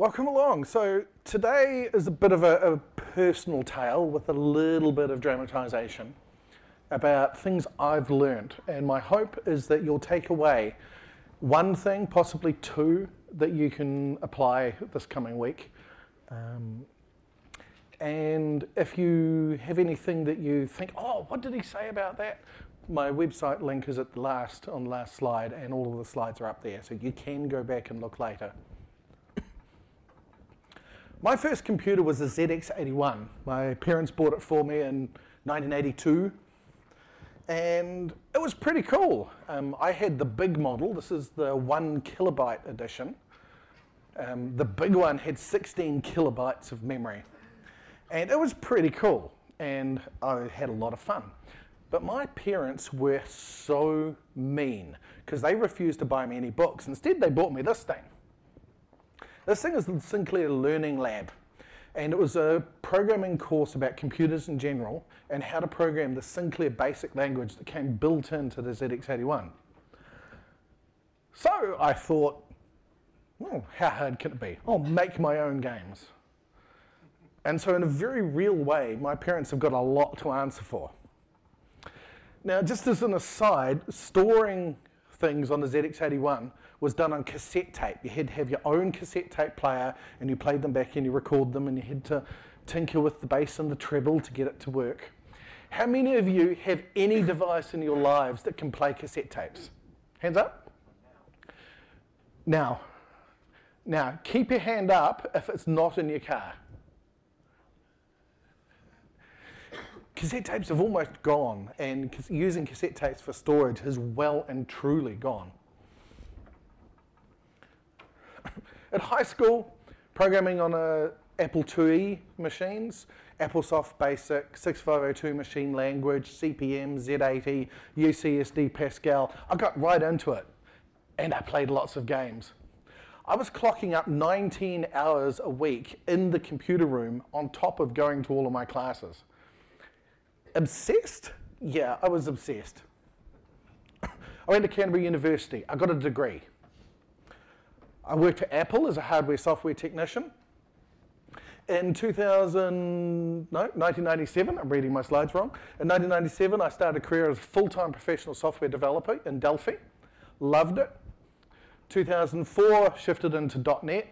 Welcome along. So today is a bit of a personal tale with a little bit of dramatisation about things I've learned, and my hope is that you'll take away one thing, possibly two, that you can apply this coming week. And if you have anything that you think, oh, what did he say about that? My website link is on the last slide, and all of the slides are up there, so you can go back and look later. My first computer was a ZX81. My parents bought it for me in 1982, and it was pretty cool. I had the big model. This is the 1 kilobyte edition. The big one had 16 kilobytes of memory, and it was pretty cool, and I had a lot of fun. But my parents were so mean because they refused to buy me any books. Instead, they bought me this thing. This thing is the Sinclair Learning Lab, and it was a programming course about computers in general and how to program the Sinclair basic language that came built into the ZX81. So I thought, well, how hard can it be? I'll make my own games. And so in a very real way, my parents have got a lot to answer for. Now, just as an aside, storing things on the ZX81 was done on cassette tape. You had to have your own cassette tape player, and you played them back and you record them, and you had to tinker with the bass and the treble to get it to work. How many of you have any device in your lives that can play cassette tapes? Hands up. Now, keep your hand up if it's not in your car. Cassette tapes have almost gone, and using cassette tapes for storage has well and truly gone. At high school, programming on Apple IIe machines, AppleSoft Basic, 6502 machine language, CP/M, Z80, UCSD, Pascal, I got right into it, and I played lots of games. I was clocking up 19 hours a week in the computer room on top of going to all of my classes. Obsessed? Yeah, I was obsessed. I went to Canterbury University. I got a degree. I worked at Apple as a hardware software technician. In 1997, I'm reading my slides wrong. In 1997, I started a career as a full-time professional software developer in Delphi. Loved it. 2004, shifted into .NET.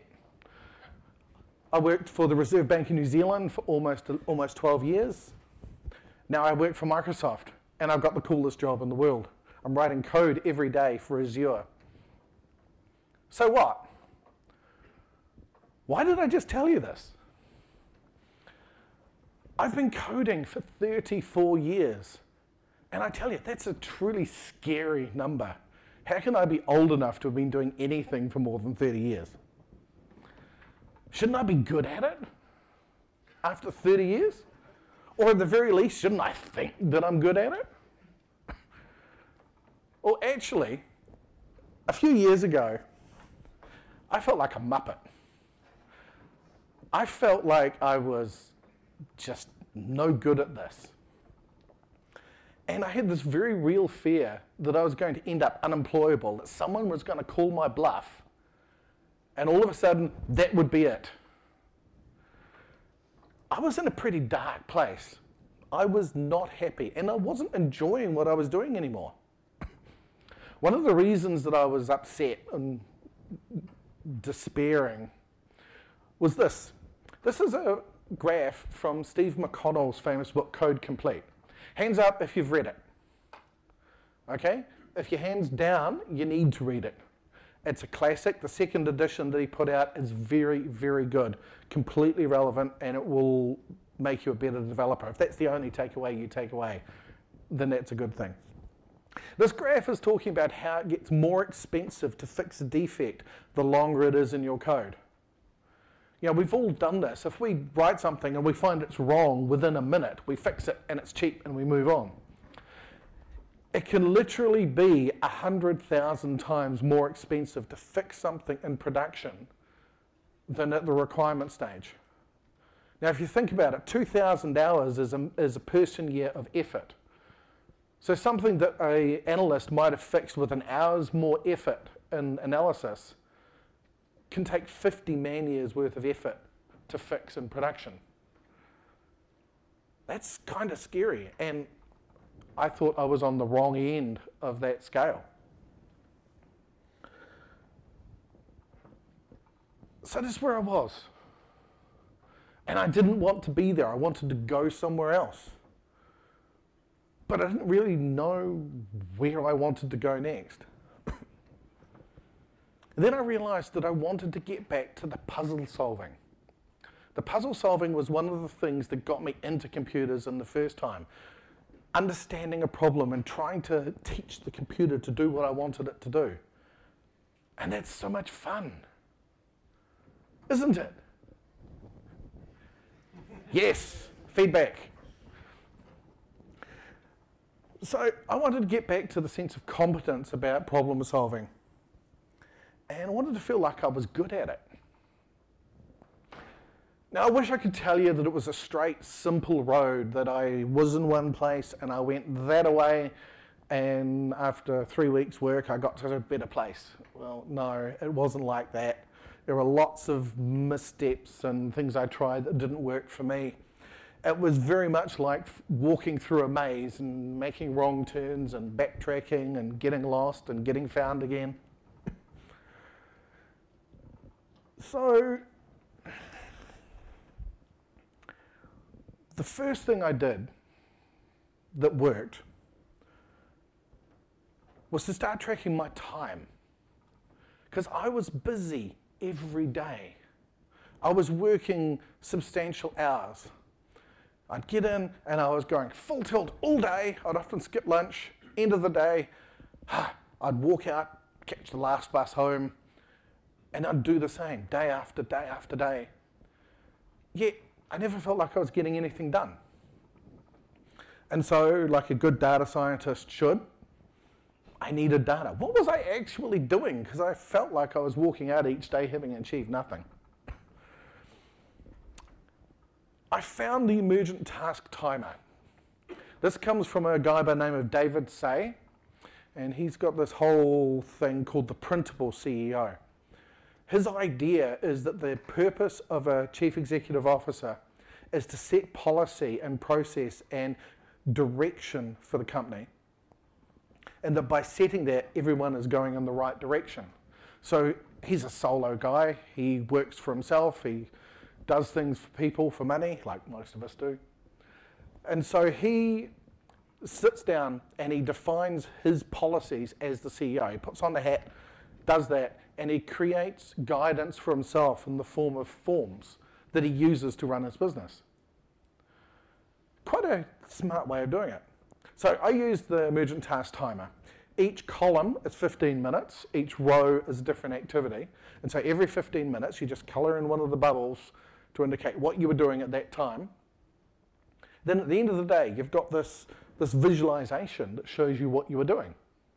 I worked for the Reserve Bank of New Zealand for almost 12 years. Now I work for Microsoft, and I've got the coolest job in the world. I'm writing code every day for Azure. So what? Why did I just tell you this? I've been coding for 34 years, and I tell you, that's a truly scary number. How can I be old enough to have been doing anything for more than 30 years? Shouldn't I be good at it after 30 years? Or at the very least, shouldn't I think that I'm good at it? Well, actually, a few years ago, I felt like a muppet. I felt like I was just no good at this. And I had this very real fear that I was going to end up unemployable, that someone was going to call my bluff, and all of a sudden, that would be it. I was in a pretty dark place. I was not happy, and I wasn't enjoying what I was doing anymore. One of the reasons that I was upset and despairing was this. This is a graph from Steve McConnell's famous book, Code Complete. Hands up if you've read it. Okay? If your hand's down, you need to read it. It's a classic. The second edition that he put out is very, very good, completely relevant, and it will make you a better developer. If that's the only takeaway you take away, then that's a good thing. This graph is talking about how it gets more expensive to fix a defect the longer it is in your code. You know, we've all done this. If we write something and we find it's wrong within a minute, we fix it and it's cheap and we move on. It can literally be 100,000 times more expensive to fix something in production than at the requirement stage. Now, if you think about it, 2,000 hours is a person year of effort. So something that an analyst might have fixed with an hour's more effort in analysis can take 50 man-years worth of effort to fix in production. That's kind of scary, and I thought I was on the wrong end of that scale. So that's where I was. And I didn't want to be there. I wanted to go somewhere else. But I didn't really know where I wanted to go next. Then I realized that I wanted to get back to the puzzle solving. The puzzle solving was one of the things that got me into computers in the first time. Understanding a problem and trying to teach the computer to do what I wanted it to do. And that's so much fun. Isn't it? Yes, feedback. So I wanted to get back to the sense of competence about problem solving. And I wanted to feel like I was good at it. Now, I wish I could tell you that it was a straight, simple road, that I was in one place and I went that away, and after 3 weeks' work, I got to a better place. Well, no, it wasn't like that. There were lots of missteps and things I tried that didn't work for me. It was very much like walking through a maze and making wrong turns and backtracking and getting lost and getting found again. So the first thing I did that worked was to start tracking my time, because I was busy every day. I was working substantial hours. I'd get in and I was going full tilt all day. I'd often skip lunch. End of the day, I'd walk out, catch the last bus home, and I'd do the same day after day after day. Yet I never felt like I was getting anything done. And so, like a good data scientist should, I needed data. What was I actually doing? Because I felt like I was walking out each day having achieved nothing. I found the emergent task timer. This comes from a guy by the name of David Say, and he's got this whole thing called the printable CEO. His idea is that the purpose of a chief executive officer is to set policy and process and direction for the company, and that by setting that, everyone is going in the right direction. So he's a solo guy. He works for himself. He does things for people for money, like most of us do. And so he sits down and he defines his policies as the CEO. He puts on the hat, does that, and he creates guidance for himself in the form of forms that he uses to run his business. Quite a smart way of doing it. So I use the emergent task timer. Each column is 15 minutes. Each row is a different activity. And so every 15 minutes, you just color in one of the bubbles to indicate what you were doing at that time. Then at the end of the day, you've got this visualization that shows you what you were doing.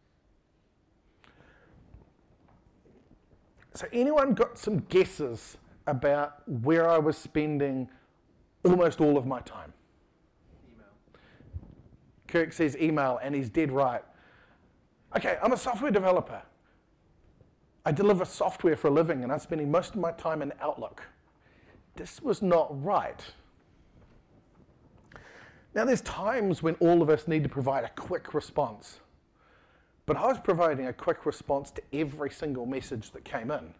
So anyone got some guesses about where I was spending almost all of my time? Email. Kirk says email, and he's dead right. Okay, I'm a software developer. I deliver software for a living, and I'm spending most of my time in Outlook. This was not right. Now, there's times when all of us need to provide a quick response. But I was providing a quick response to every single message that came in.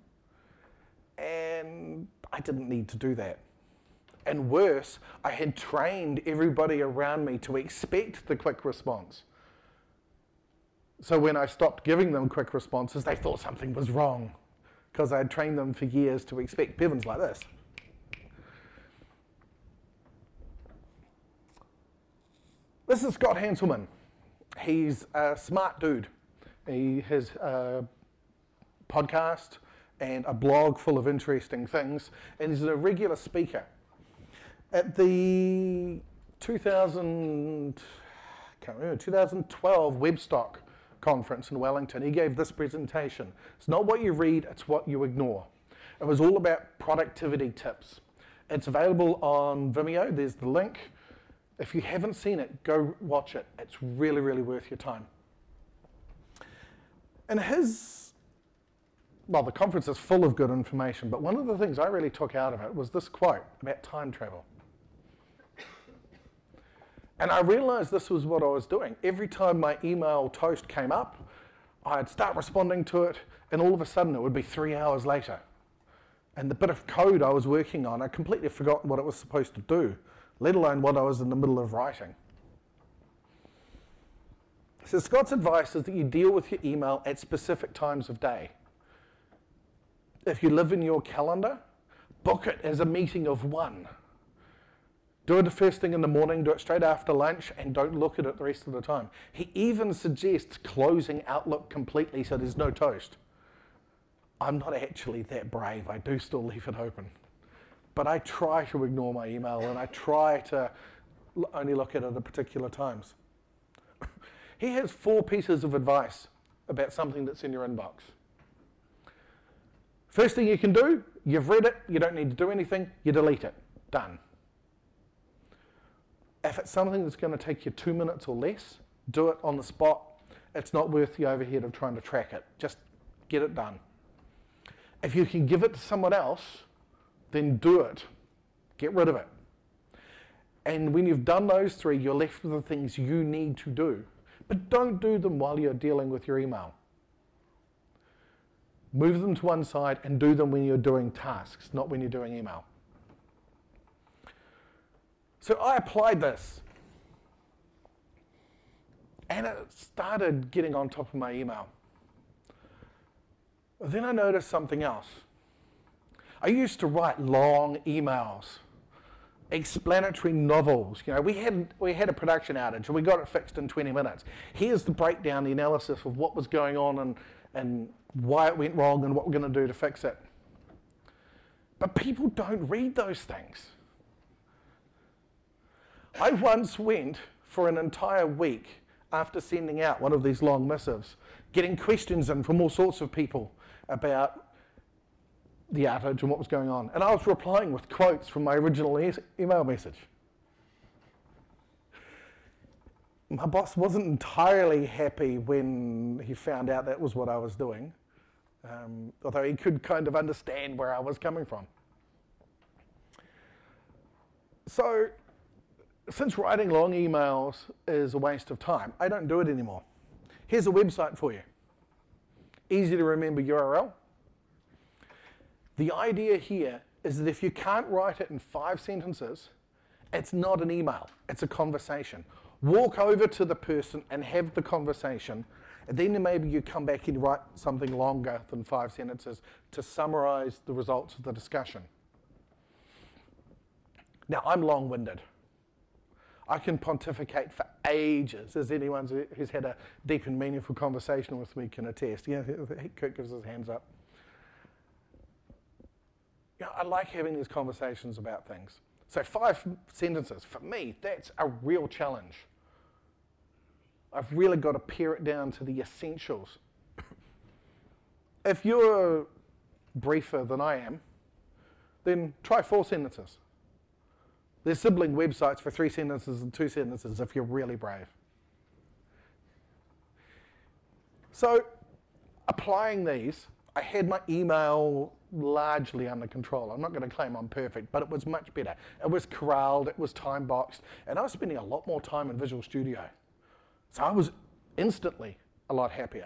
And I didn't need to do that. And worse, I had trained everybody around me to expect the quick response. So when I stopped giving them quick responses, they thought something was wrong, because I had trained them for years to expect Bevan's like this. This is Scott Hanselman. He's a smart dude. He has a podcast and a blog full of interesting things, and he's a regular speaker. At the 2012 Webstock conference in Wellington, he gave this presentation. It's not what you read, it's what you ignore. It was all about productivity tips. It's available on Vimeo. There's the link. If you haven't seen it, go watch it. It's really, really worth your time. And his well, the conference is full of good information, but one of the things I really took out of it was this quote about time travel. And I realized this was what I was doing. Every time my email toast came up, I'd start responding to it, and all of a sudden it would be 3 hours later. And the bit of code I was working on, I completely forgotten what it was supposed to do, let alone what I was in the middle of writing. So Scott's advice is that you deal with your email at specific times of day. If you live in your calendar, book it as a meeting of one. Do it the first thing in the morning, do it straight after lunch, and don't look at it the rest of the time. He even suggests closing Outlook completely so there's no toast. I'm not actually that brave. I do still leave it open. But I try to ignore my email, and I try to only look at it at particular times. He has 4 pieces of advice about something that's in your inbox. First thing you can do, you've read it, you don't need to do anything, you delete it. Done. If it's something that's going to take you 2 minutes or less, do it on the spot. It's not worth the overhead of trying to track it. Just get it done. If you can give it to someone else, then do it. Get rid of it. And when you've done those 3, you're left with the things you need to do. But don't do them while you're dealing with your email. Move them to one side and do them when you're doing tasks, not when you're doing email. So I applied this, and it started getting on top of my email. Then I noticed something else. I used to write long emails, explanatory novels. You know, we had a production outage, and we got it fixed in 20 minutes. Here's the breakdown, the analysis of what was going on and why it went wrong and what we're going to do to fix it. But people don't read those things. I once went for an entire week after sending out one of these long missives, getting questions in from all sorts of people about the outage and what was going on. And I was replying with quotes from my original email message. My boss wasn't entirely happy when he found out that was what I was doing, although he could kind of understand where I was coming from. So, since writing long emails is a waste of time, I don't do it anymore. Here's a website for you. Easy to remember URL. The idea here is that if you can't write it in 5 sentences, it's not an email, it's a conversation. Walk over to the person and have the conversation, and then maybe you come back and write something longer than 5 sentences to summarize the results of the discussion. Now, I'm long-winded. I can pontificate for ages, as anyone who's had a deep and meaningful conversation with me can attest. You know, Kurt gives his hands up. You know, I like having these conversations about things. So 5 sentences, for me, that's a real challenge. I've really got to pare it down to the essentials. If you're briefer than I am, then try 4 sentences. There's sibling websites for 3 sentences and 2 sentences if you're really brave. So, applying these, I had my email largely under control. I'm not going to claim I'm perfect, but it was much better. It was corralled, it was time boxed, and I was spending a lot more time in Visual Studio. So I was instantly a lot happier.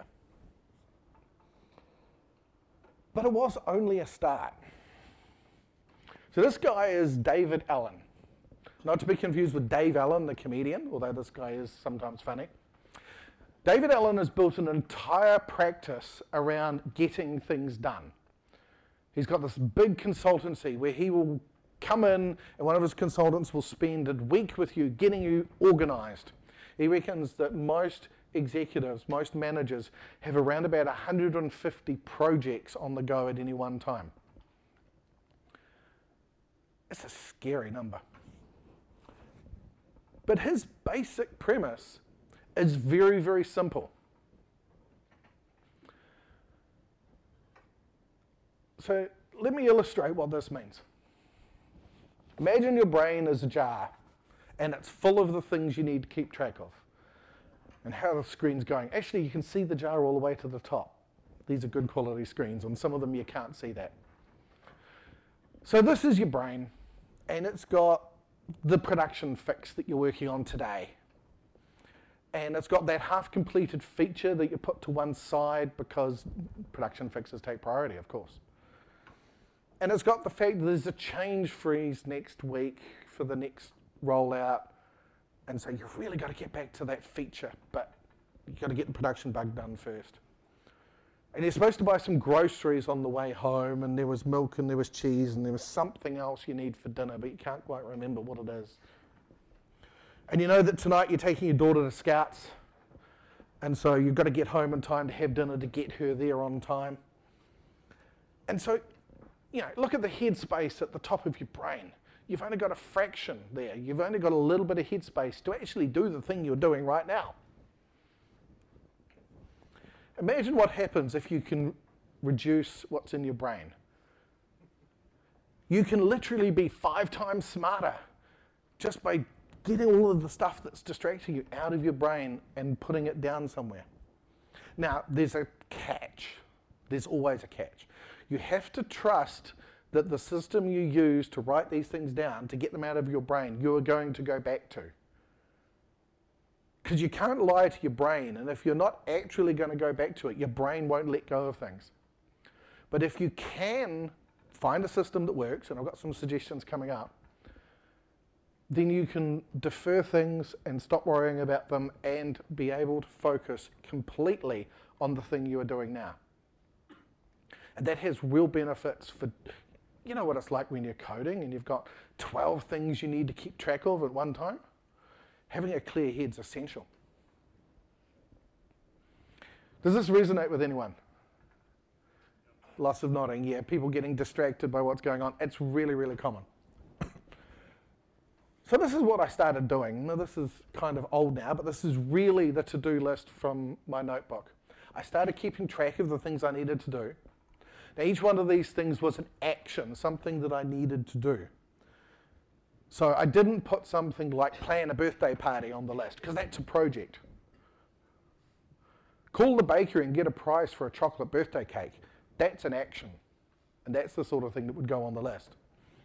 But it was only a start. So this guy is David Allen. Not to be confused with Dave Allen, the comedian, although this guy is sometimes funny. David Allen has built an entire practice around getting things done. He's got this big consultancy where he will come in and one of his consultants will spend a week with you getting you organized. He reckons that most executives, most managers have around about 150 projects on the go at any one time. It's a scary number. But his basic premise is very, very simple. So let me illustrate what this means. Imagine your brain is a jar, and it's full of the things you need to keep track of, and how the screen's going. Actually, you can see the jar all the way to the top. These are good quality screens. On some of them you can't see that. So this is your brain, and it's got the production fix that you're working on today. And it's got that half-completed feature that you put to one side because production fixes take priority, of course. And it's got the fact that there's a change freeze next week for the next rollout. And so you've really got to get back to that feature, but you've got to get the production bug done first. And you're supposed to buy some groceries on the way home, and there was milk and there was cheese and there was something else you need for dinner, but you can't quite remember what it is. And you know that tonight you're taking your daughter to Scouts, and so you've got to get home in time to have dinner to get her there on time. And so, look at the headspace at the top of your brain. You've only got a fraction there. You've only got a little bit of headspace to actually do the thing you're doing right now. Imagine what happens if you can reduce what's in your brain. You can literally be 5 times smarter just by getting all of the stuff that's distracting you out of your brain and putting it down somewhere. Now, there's a catch. There's always a catch. You have to trust that the system you use to write these things down, to get them out of your brain, you are going to go back to. Because you can't lie to your brain, and if you're not actually going to go back to it, your brain won't let go of things. But if you can find a system that works, and I've got some suggestions coming up, then you can defer things and stop worrying about them and be able to focus completely on the thing you are doing now. And that has real benefits for, you know what it's like when you're coding and you've got 12 things you need to keep track of at one time? Having a clear head's essential. Does this resonate with anyone? Lots of nodding, yeah. People getting distracted by what's going on. It's really, really common. So this is what I started doing. Now this is kind of old now, but this is really the to-do list from my notebook. I started keeping track of the things I needed to do. Now each one of these things was an action, something that I needed to do. So I didn't put something like plan a birthday party on the list, because that's a project. Call the bakery and get a price for a chocolate birthday cake. That's an action. And that's the sort of thing that would go on the list.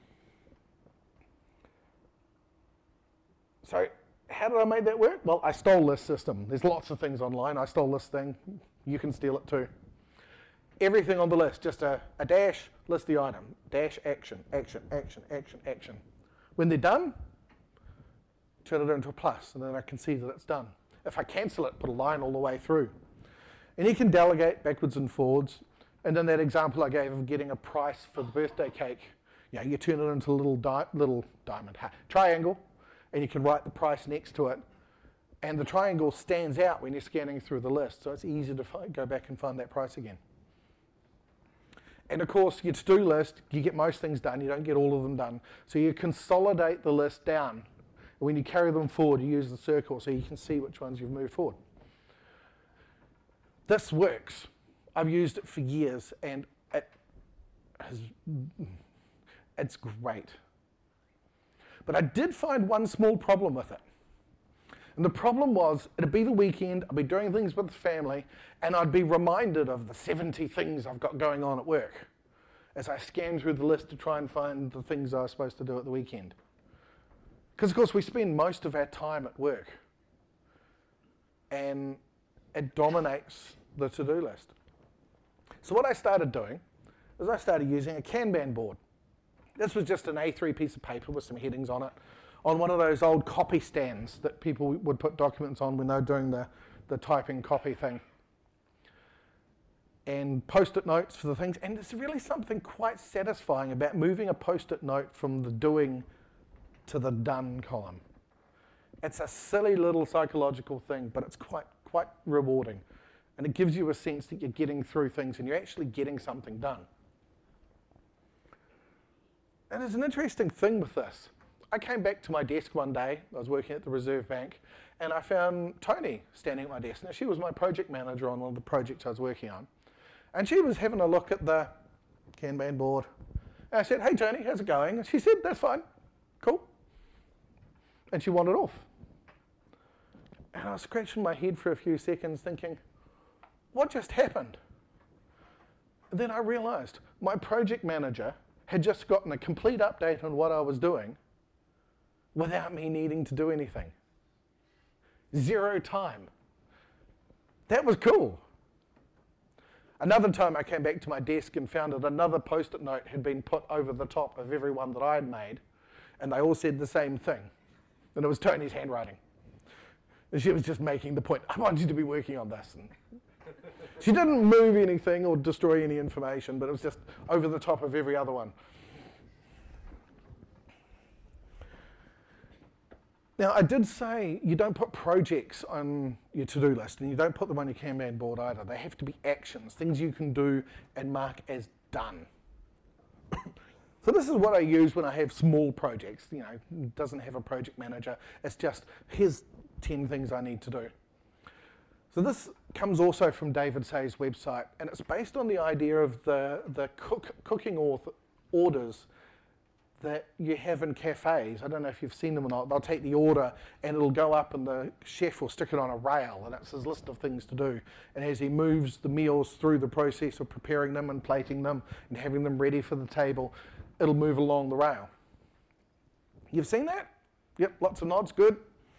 So how did I make that work? Well, I stole this system. There's lots of things online. I stole this thing. You can steal it too. Everything on the list, just a dash, list the item. Dash, action, action, action, action, action. When they're done, turn it into a plus, and then I can see that it's done. If I cancel it, put a line all the way through. And you can delegate backwards and forwards. And in that example I gave of getting a price for the birthday cake, you turn it into a little diamond triangle, and you can write the price next to it. And the triangle stands out when you're scanning through the list, so it's easy to go back and find that price again. And of course, your to-do list, you get most things done, you don't get all of them done. So you consolidate the list down. When you carry them forward, you use the circle so you can see which ones you've moved forward. This works. I've used it for years, and it's great. But I did find one small problem with it. And the problem was, it'd be the weekend, I'd be doing things with the family, and I'd be reminded of the 70 things I've got going on at work as I scanned through the list to try and find the things I was supposed to do at the weekend. Because, of course, we spend most of our time at work, and it dominates the to-do list. So what I started doing is I started using a Kanban board. This was just an A3 piece of paper with some headings on it, on one of those old copy stands that people would put documents on when they were doing the typing copy thing. And post-it notes for the things. And there's really something quite satisfying about moving a post-it note from the doing to the done column. It's a silly little psychological thing, but it's quite rewarding. And it gives you a sense that you're getting through things and you're actually getting something done. And there's an interesting thing with this. I came back to my desk one day, I was working at the Reserve Bank, and I found Tony standing at my desk. Now, she was my project manager on one of the projects I was working on. And she was having a look at the Kanban board. And I said, "Hey, Tony, how's it going?" And she said, "That's fine, cool." And she wandered off. And I was scratching my head for a few seconds thinking, what just happened? And then I realized my project manager had just gotten a complete update on what I was doing without me needing to do anything. 0 time. That was cool. Another time I came back to my desk and found that another post-it note had been put over the top of every one that I had made, and they all said the same thing. And it was Tony's handwriting. And she was just making the point, I want you to be working on this. And she didn't move anything or destroy any information, but it was just over the top of every other one. Now, I did say you don't put projects on your to-do list, and you don't put them on your Kanban board either. They have to be actions, things you can do and mark as done. So this is what I use when I have small projects. You know, it doesn't have a project manager. It's just, here's 10 things I need to do. So this comes also from David Say's website, and it's based on the idea of the cooking orders that you have in cafes. I don't know if you've seen them or not. They'll take the order and it'll go up and the chef will stick it on a rail, and it's his list of things to do. And as he moves the meals through the process of preparing them and plating them and having them ready for the table, it'll move along the rail. You've seen that? Yep, lots of nods, good.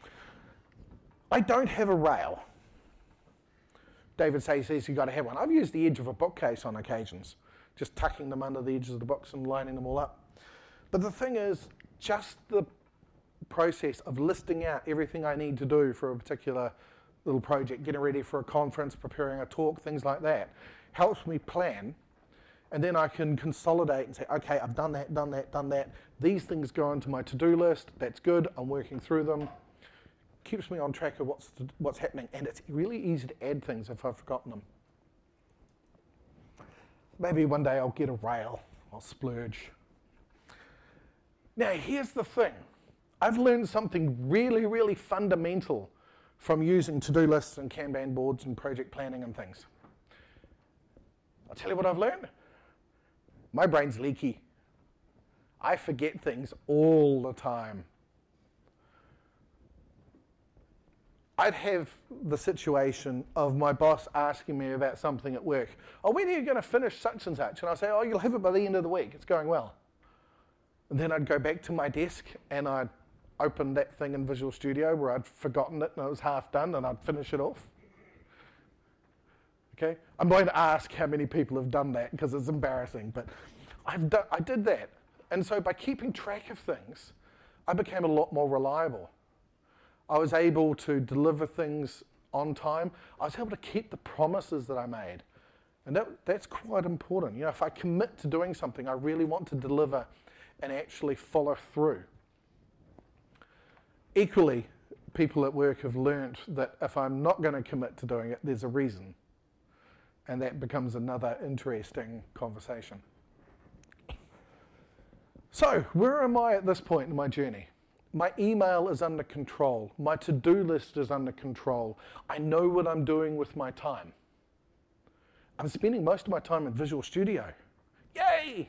I don't have a rail. David Say says you've got to have one. I've used the edge of a bookcase on occasions, just tucking them under the edges of the books and lining them all up. But the thing is, just the process of listing out everything I need to do for a particular little project, getting ready for a conference, preparing a talk, things like that, helps me plan. And then I can consolidate and say, okay, I've done that, done that, done that. These things go onto my to-do list. That's good. I'm working through them. Keeps me on track of what's happening. And it's really easy to add things if I've forgotten them. Maybe one day I'll get a rail. I'll splurge. Now, here's the thing. I've learned something really, really fundamental from using to-do lists and Kanban boards and project planning and things. I'll tell you what I've learned. My brain's leaky. I forget things all the time. I'd have the situation of my boss asking me about something at work. Oh, when are you going to finish such and such? And I'll say, oh, you'll have it by the end of the week. It's going well. And then I'd go back to my desk and I'd open that thing in Visual Studio where I'd forgotten it and it was half done, and I'd finish it off. Okay? I'm going to ask how many people have done that because it's embarrassing, but I did that. And so by keeping track of things, I became a lot more reliable. I was able to deliver things on time. I was able to keep the promises that I made. And that's quite important. You know, if I commit to doing something, I really want to deliver and actually follow through. Equally, people at work have learned that if I'm not going to commit to doing it, there's a reason. And that becomes another interesting conversation. So, where am I at this point in my journey? My email is under control. My to-do list is under control. I know what I'm doing with my time. I'm spending most of my time in Visual Studio. Yay!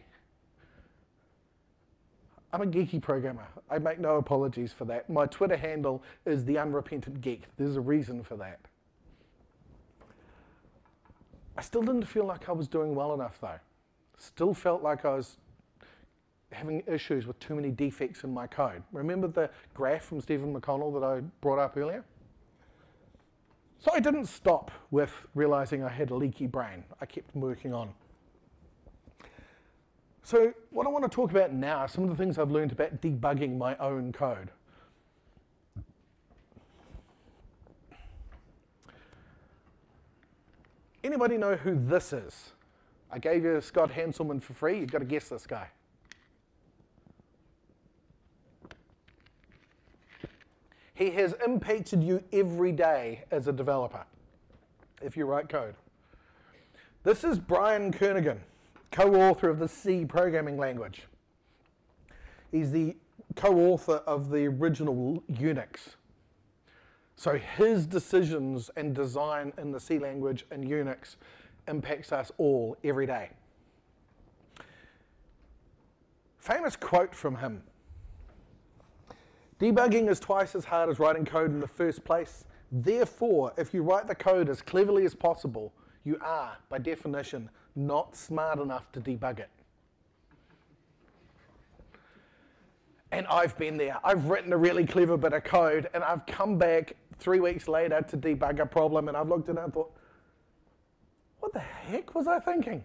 I'm a geeky programmer. I make no apologies for that. My Twitter handle is The Unrepentant Geek. There's a reason for that. I still didn't feel like I was doing well enough, though. Still felt like I was having issues with too many defects in my code. Remember the graph from Stephen McConnell that I brought up earlier? So I didn't stop with realizing I had a leaky brain. I kept working on. So what I want to talk about now are some of the things I've learned about debugging my own code. Anybody know who this is? I gave you Scott Hanselman for free. You've got to guess this guy. He has impacted you every day as a developer, if you write code. This is Brian Kernighan, co-author of the C programming language. He's the co-author of the original Unix. So his decisions and design in the C language and Unix impacts us all every day. Famous quote from him. Debugging is twice as hard as writing code in the first place. Therefore, if you write the code as cleverly as possible, you are, by definition, not smart enough to debug it. And I've been there. I've written a really clever bit of code, and I've come back 3 weeks later to debug a problem, and I've looked at it and thought, what the heck was I thinking?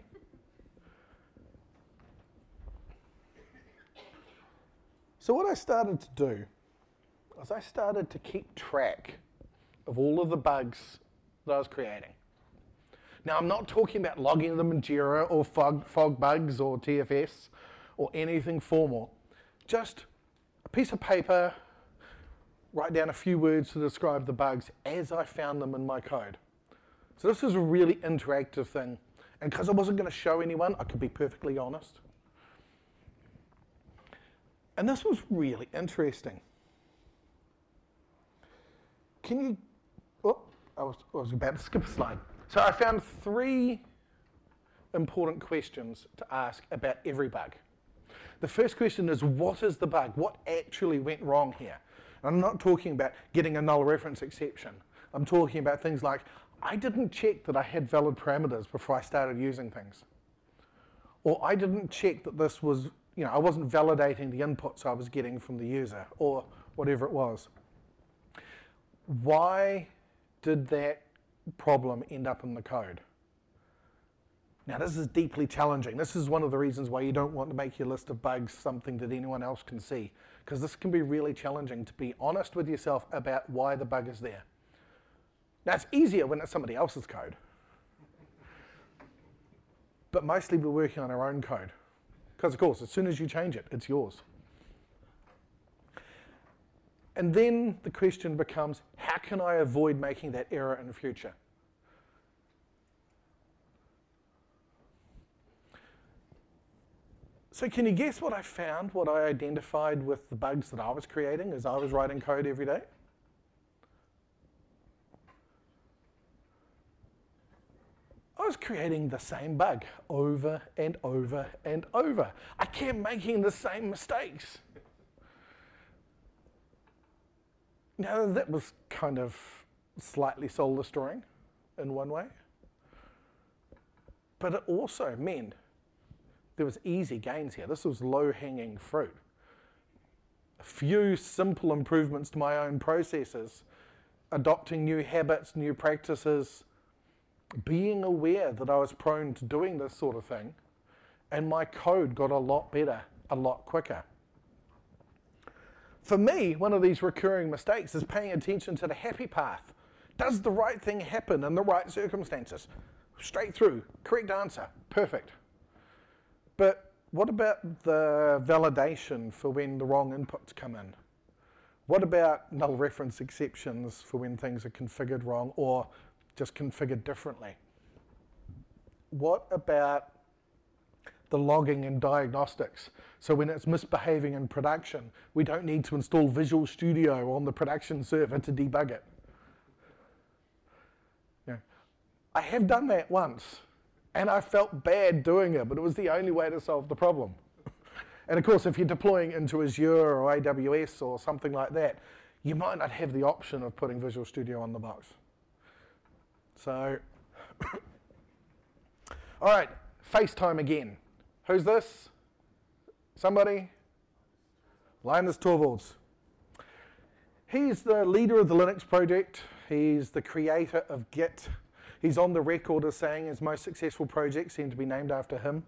So what I started to do was I started to keep track of all of the bugs that I was creating. Now, I'm not talking about logging them in Jira or fog bugs or TFS or anything formal. Just a piece of paper, write down a few words to describe the bugs as I found them in my code. So this is a really interactive thing. And because I wasn't going to show anyone, I could be perfectly honest. And this was really interesting. Can you, I was about to skip a slide. So I found 3 important questions to ask about every bug. The first question is, what is the bug? What actually went wrong here? And I'm not talking about getting a null reference exception. I'm talking about things like, I didn't check that I had valid parameters before I started using things. Or I didn't check that this was, I wasn't validating the inputs I was getting from the user, or whatever it was. Why did that problem end up in the code? Now, this is deeply challenging. This is one of the reasons why you don't want to make your list of bugs something that anyone else can see, because this can be really challenging to be honest with yourself about why the bug is there. Now, it's easier when it's somebody else's code, but mostly we're working on our own code, because, of course, as soon as you change it, it's yours. And then the question becomes, how can I avoid making that error in the future? So can you guess what I found, what I identified with the bugs that I was creating as I was writing code every day? I was creating the same bug over and over and over. I kept making the same mistakes. Now, that was kind of slightly soul destroying in one way, but it also meant there was easy gains here. This was low-hanging fruit. A few simple improvements to my own processes, adopting new habits, new practices, being aware that I was prone to doing this sort of thing, and my code got a lot better, a lot quicker. For me, one of these recurring mistakes is paying attention to the happy path. Does the right thing happen in the right circumstances? Straight through, correct answer, perfect. But what about the validation for when the wrong inputs come in? What about null reference exceptions for when things are configured wrong or just configured differently? What about the logging and diagnostics? So when it's misbehaving in production, we don't need to install Visual Studio on the production server to debug it. I have done that once, and I felt bad doing it, but it was the only way to solve the problem. And of course, if you're deploying into Azure or AWS or something like that, you might not have the option of putting Visual Studio on the box. So, all right, FaceTime again. Who's this? Somebody? Linus Torvalds. He's the leader of the Linux project. He's the creator of Git. He's on the record as saying his most successful projects seem to be named after him.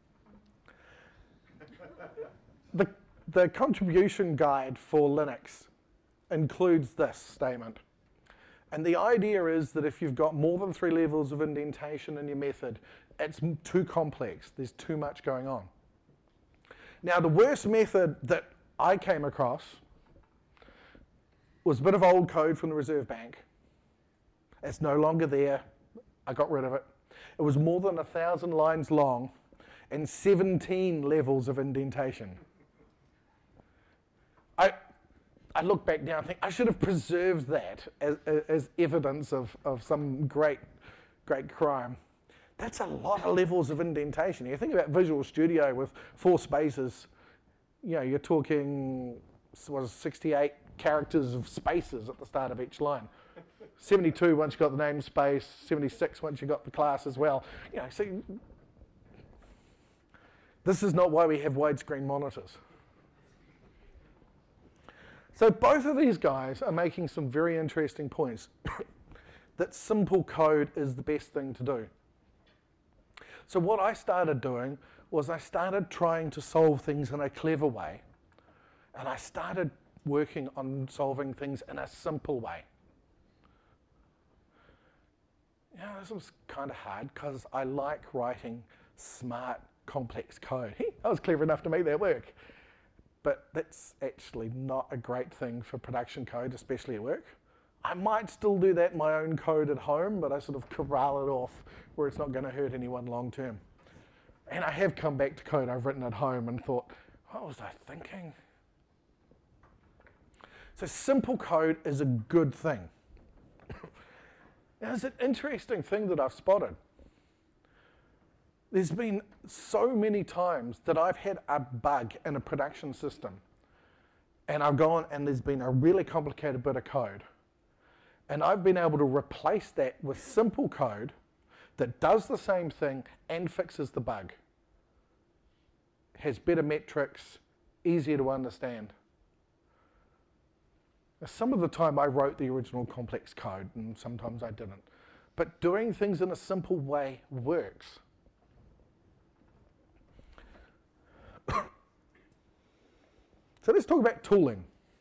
The contribution guide for Linux includes this statement. And the idea is that if you've got more than 3 levels of indentation in your method, it's too complex. There's too much going on. Now, the worst method that I came across was a bit of old code from the Reserve Bank. It's no longer there. I got rid of it. It was more than 1,000 lines long and 17 levels of indentation. I look back now and think I should have preserved that as evidence of some great crime. That's a lot of levels of indentation. You think about Visual Studio with 4 spaces, you're talking 68 characters of spaces at the start of each line. 72 once you got the namespace, 76 once you got the class as well. So This is not why we have widescreen monitors. So both of these guys are making some very interesting points that simple code is the best thing to do. So what I started doing was I started trying to solve things in a clever way, and I started working on solving things in a simple way. Yeah, this was kind of hard because I like writing smart, complex code. I was clever enough to make that work. But that's actually not a great thing for production code, especially at work. I might still do that in my own code at home, but I sort of corral it off where it's not going to hurt anyone long term. And I have come back to code I've written at home and thought, what was I thinking? So simple code is a good thing. Now, there's an interesting thing that I've spotted. There's been so many times that I've had a bug in a production system, and I've gone and there's been a really complicated bit of code, and I've been able to replace that with simple code that does the same thing and fixes the bug. Has better metrics, easier to understand. Now, some of the time I wrote the original complex code, and sometimes I didn't. But doing things in a simple way works. So let's talk about tooling.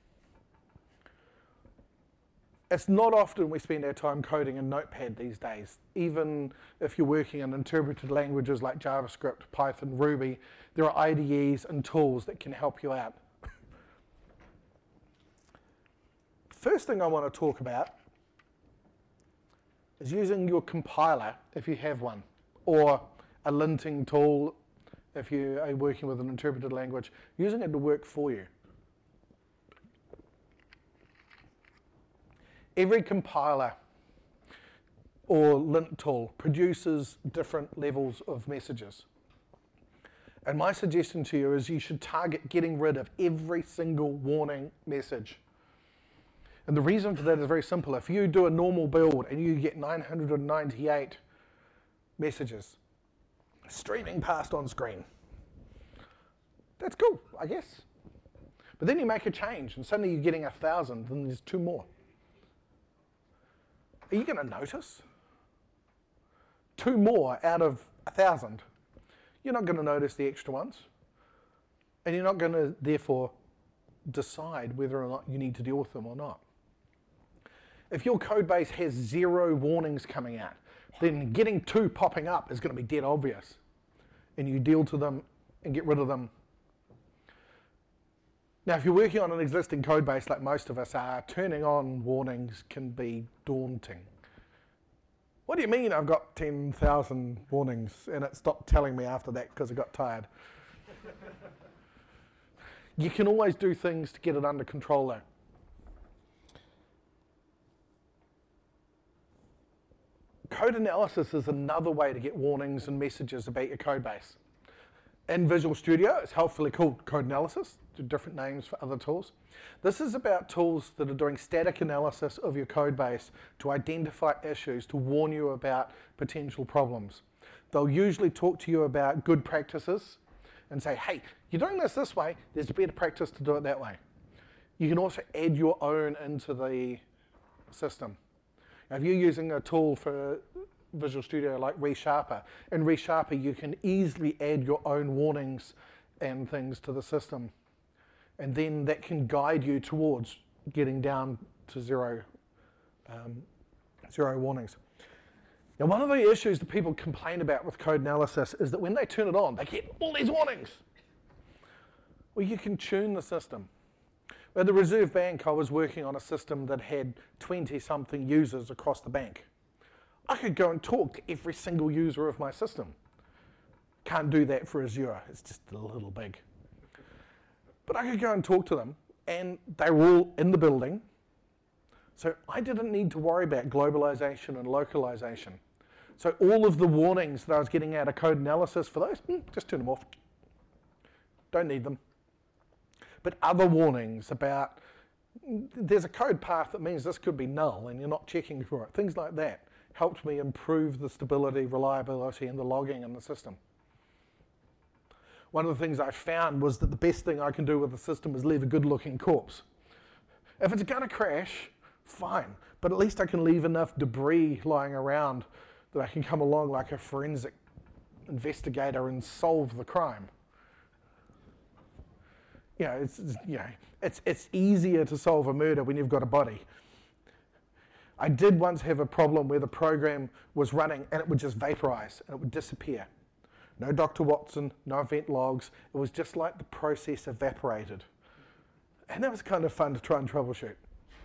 It's not often we spend our time coding in Notepad these days. Even if you're working in interpreted languages like JavaScript, Python, Ruby, there are IDEs and tools that can help you out. First thing I want to talk about is using your compiler if you have one, or a linting tool if you are working with an interpreted language, using it to work for you. Every compiler or lint tool produces different levels of messages. And my suggestion to you is you should target getting rid of every single warning message. And the reason for that is very simple. If you do a normal build and you get 998 messages streaming past on screen, that's cool, I guess. But then you make a change and suddenly you're getting 1,000 and there's 2 more. Are you going to notice? 2 more out of 1,000. You're not going to notice the extra ones. And you're not going to, therefore, decide whether or not you need to deal with them or not. If your code base has 0 warnings coming out, then getting 2 popping up is going to be dead obvious. And you deal to them and get rid of them. Now, if you're working on an existing code base like most of us are, turning on warnings can be daunting. What do you mean I've got 10,000 warnings and it stopped telling me after that because I got tired? You can always do things to get it under control though. Code analysis is another way to get warnings and messages about your code base. In Visual Studio, it's helpfully called code analysis, different names for other tools. This is about tools that are doing static analysis of your code base to identify issues, to warn you about potential problems. They'll usually talk to you about good practices and say, hey, you're doing this way, there's a better practice to do it that way. You can also add your own into the system. Now, if you're using a tool for Visual Studio like ReSharper, in ReSharper you can easily add your own warnings and things to the system. And then that can guide you towards getting down to zero warnings. Now, one of the issues that people complain about with code analysis is that when they turn it on, they get all these warnings. Well, you can tune the system. At the Reserve Bank, I was working on a system that had 20-something users across the bank. I could go and talk to every single user of my system. Can't do that for Azure, it's just a little big. But I could go and talk to them, and they were all in the building. So I didn't need to worry about globalization and localization. So all of the warnings that I was getting out of code analysis for those, just turn them off. Don't need them. But other warnings about, there's a code path that means this could be null and you're not checking for it, things like that, helped me improve the stability, reliability, and the logging in the system. one of the things I found was that the best thing I can do with the system is leave a good-looking corpse. If it's going to crash, fine, but at least I can leave enough debris lying around that I can come along like a forensic investigator and solve the crime. It's easier to solve a murder when you've got a body. I did once have a problem where the program was running and it would just vaporize and it would disappear. No Dr. Watson, no event logs. It was just like the process evaporated. And that was kind of fun to try and troubleshoot.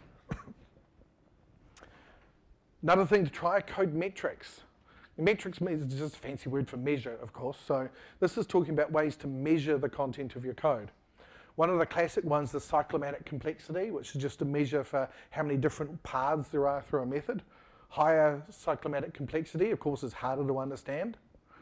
Another thing to try, code metrics. Metrics is just a fancy word for measure, of course. So this is talking about ways to measure the content of your code. One of the classic ones is cyclomatic complexity, which is just a measure for how many different paths there are through a method. Higher cyclomatic complexity, of course, is harder to understand.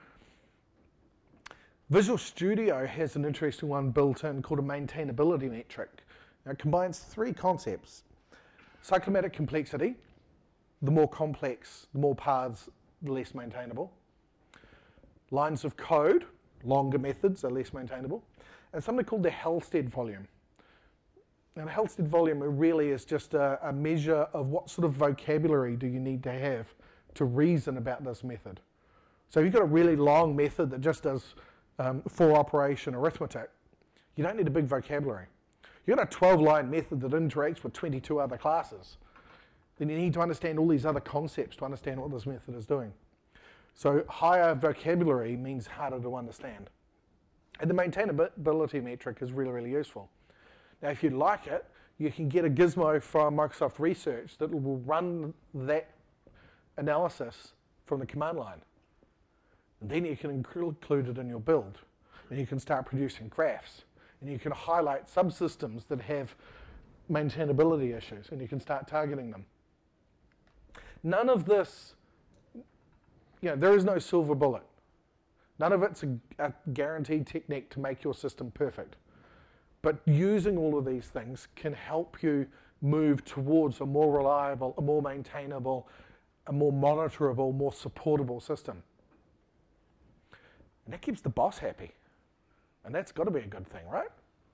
Visual Studio has an interesting one built in called a maintainability metric. Now, it combines three concepts. Cyclomatic complexity, the more complex, the more paths, the less maintainable. Lines of code, longer methods are less maintainable. And something called the Halstead volume. Now, the Halstead volume really is just a measure of what sort of vocabulary do you need to have to reason about this method. So if you've got a really long method that just does for-operation arithmetic, you don't need a big vocabulary. You've got a 12-line method that interacts with 22 other classes. Then you need to understand all these other concepts to understand what this method is doing. So higher vocabulary means harder to understand. And the maintainability metric is really, really useful. Now, if you like it, you can get a gizmo from Microsoft Research that will run that analysis from the command line. And then you can include it in your build. And you can start producing graphs. And you can highlight subsystems that have maintainability issues, and you can start targeting them. None of this, there is no silver bullet. None of it's a guaranteed technique to make your system perfect. But using all of these things can help you move towards a more reliable, a more maintainable, a more monitorable, more supportable system. And that keeps the boss happy. And that's got to be a good thing, right?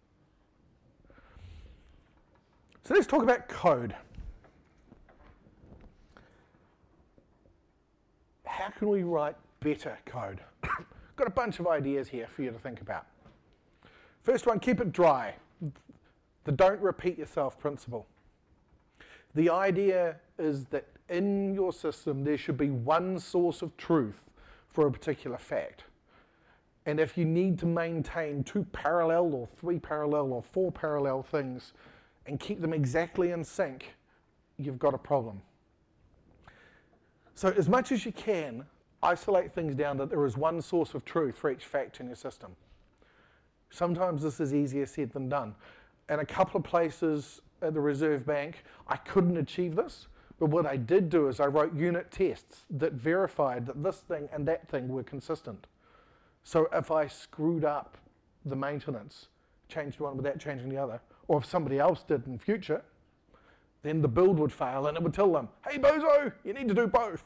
So let's talk about code. How can we write better code? Got a bunch of ideas here for you to think about. First one, keep it dry. The don't repeat yourself principle. The idea is that in your system there should be one source of truth for a particular fact. And if you need to maintain 2 parallel or 3 parallel or 4 parallel things and keep them exactly in sync, you've got a problem. So as much as you can, isolate things down that there is one source of truth for each fact in your system. Sometimes this is easier said than done. In a couple of places at the Reserve Bank, I couldn't achieve this, but what I did do is I wrote unit tests that verified that this thing and that thing were consistent. So if I screwed up the maintenance, changed one without changing the other, or if somebody else did in future, then the build would fail and it would tell them, hey bozo, you need to do both.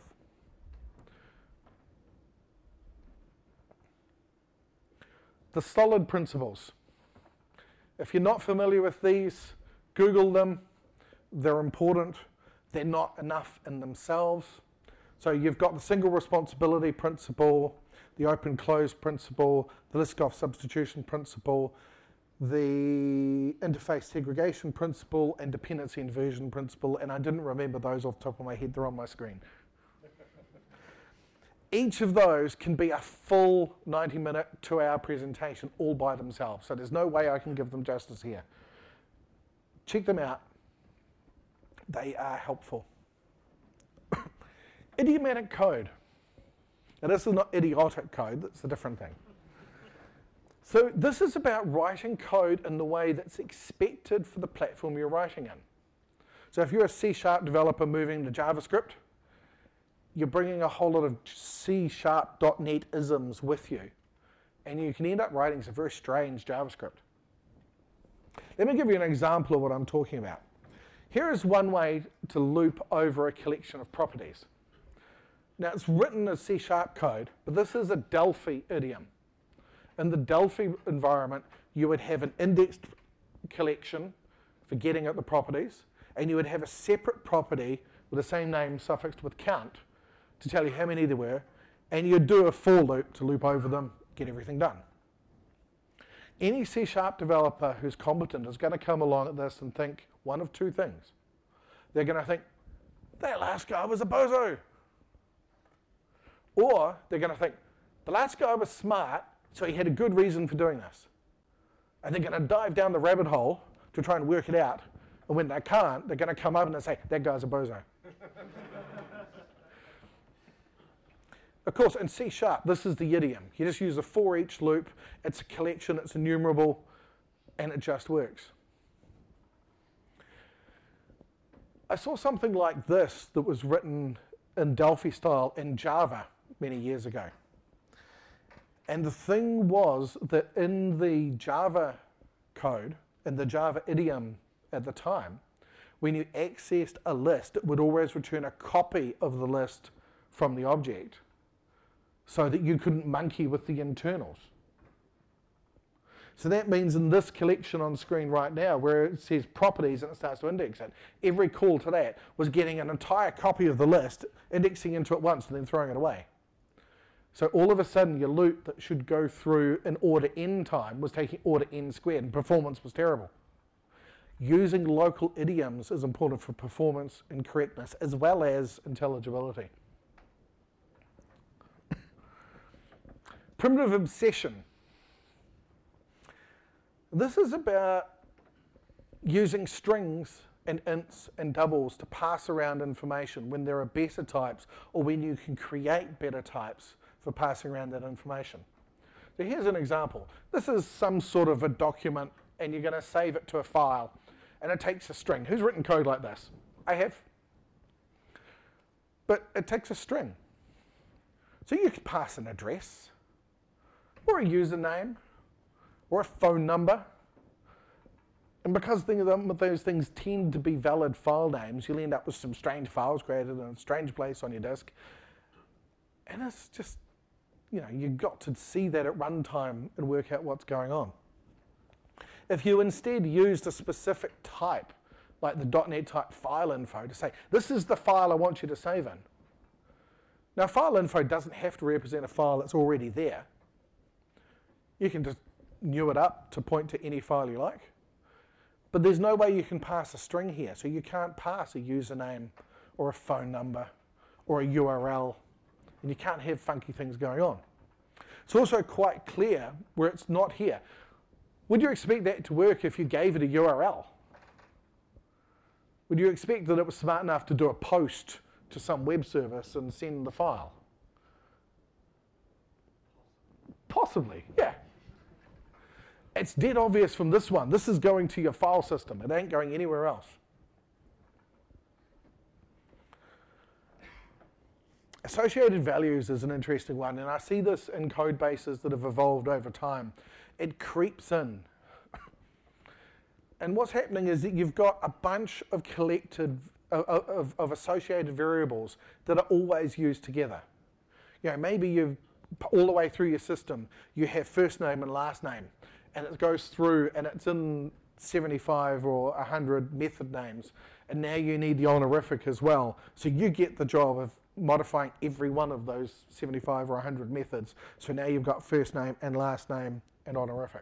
The solid principles. If you're not familiar with these, Google them. They're important. They're not enough in themselves. So you've got the single responsibility principle, the open-close principle, the Liskov substitution principle, the interface segregation principle, and dependency inversion principle, and I didn't remember those off the top of my head. They're on my screen. Each of those can be a full 90-minute, 2-hour presentation all by themselves, so there's no way I can give them justice here. Check them out. They are helpful. Idiomatic code. Now, this is not idiotic code, that's a different thing. So this is about writing code in the way that's expected for the platform you're writing in. So if you're a C# developer moving to JavaScript, you're bringing a whole lot of C#.NET isms with you, and you can end up writing some very strange JavaScript. Let me give you an example of what I'm talking about. Here is one way to loop over a collection of properties. Now, it's written as C# code, but this is a Delphi idiom. In the Delphi environment, you would have an indexed collection for getting at the properties, and you would have a separate property with the same name suffixed with count to tell you how many there were, and you'd do a for loop to loop over them, get everything done. Any C# developer who's competent is going to come along at this and think one of two things. They're going to think, that last guy was a bozo. Or they're going to think, the last guy was smart, so he had a good reason for doing this. And they're going to dive down the rabbit hole to try and work it out. And when they can't, they're going to come up and say, that guy's a bozo. Of course, in C#, this is the idiom. You just use a for each loop. It's a collection, it's enumerable, and it just works. I saw something like this that was written in Delphi style in Java many years ago. And the thing was that in the Java code, in the Java idiom at the time, when you accessed a list, it would always return a copy of the list from the object so that you couldn't monkey with the internals. So that means in this collection on screen right now, where it says properties and it starts to index it, every call to that was getting an entire copy of the list, indexing into it once and then throwing it away. So all of a sudden your loop that should go through an order n time was taking order n squared, and performance was terrible. Using local idioms is important for performance and correctness as well as intelligibility. Primitive obsession. This is about using strings and ints and doubles to pass around information when there are better types or when you can create better types for passing around that information. So here's an example. This is some sort of a document and you're going to save it to a file and it takes a string. Who's written code like this? I have. But it takes a string. So you could pass an address or a username or a phone number. And because those things tend to be valid file names, you'll end up with some strange files created in a strange place on your disk. And it's just, you've got to see that at runtime and work out what's going on. If you instead used a specific type, like the .NET type file info, to say, this is the file I want you to save in. Now, file info doesn't have to represent a file that's already there. You can just new it up to point to any file you like. But there's no way you can pass a string here, so you can't pass a username or a phone number or a URL, and you can't have funky things going on. It's also quite clear where it's not here. Would you expect that to work if you gave it a URL? Would you expect that it was smart enough to do a post to some web service and send the file? Possibly, yeah. It's dead obvious from this one. This is going to your file system. It ain't going anywhere else. Associated values is an interesting one, and I see this in code bases that have evolved over time. It creeps in. And what's happening is that you've got a bunch of collected, of associated variables that are always used together. Maybe you've, all the way through your system, you have first name and last name. And it goes through and it's in 75 or 100 method names. And now you need the honorific as well. So you get the job of modifying every one of those 75 or 100 methods. So now you've got first name and last name and honorific.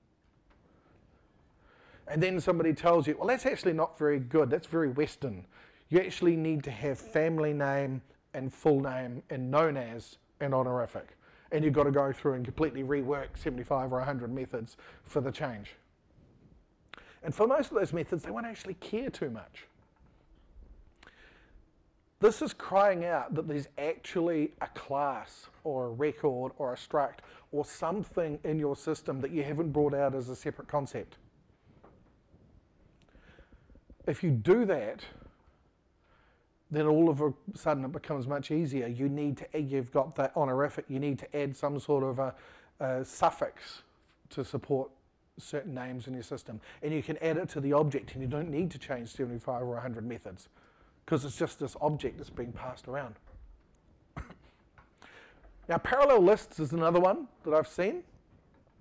And then somebody tells you, well, that's actually not very good. That's very Western. You actually need to have family name and full name and known as and honorific. And you've got to go through and completely rework 75 or 100 methods for the change. And for most of those methods, they won't actually care too much. This is crying out that there's actually a class or a record or a struct or something in your system that you haven't brought out as a separate concept. If you do that, then all of a sudden it becomes much easier. You've got that honorific, you need to add some sort of a suffix to support certain names in your system. And you can add it to the object and you don't need to change 75 or 100 methods because it's just this object that's being passed around. Now, parallel lists is another one that I've seen.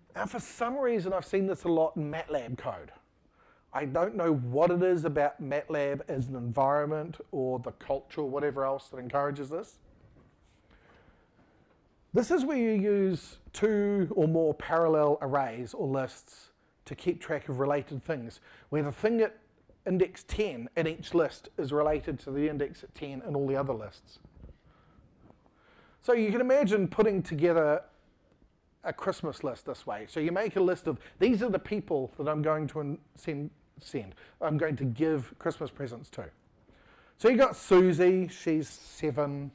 And for some reason, I've seen this a lot in MATLAB code. I don't know what it is about MATLAB as an environment or the culture or whatever else that encourages this. This is where you use 2 or more parallel arrays or lists to keep track of related things, where the thing at index 10 in each list is related to the index at 10 in all the other lists. So you can imagine putting together a Christmas list this way. So you make a list of, these are the people that I'm going to I'm going to give Christmas presents to. So you got Susie, she's 7.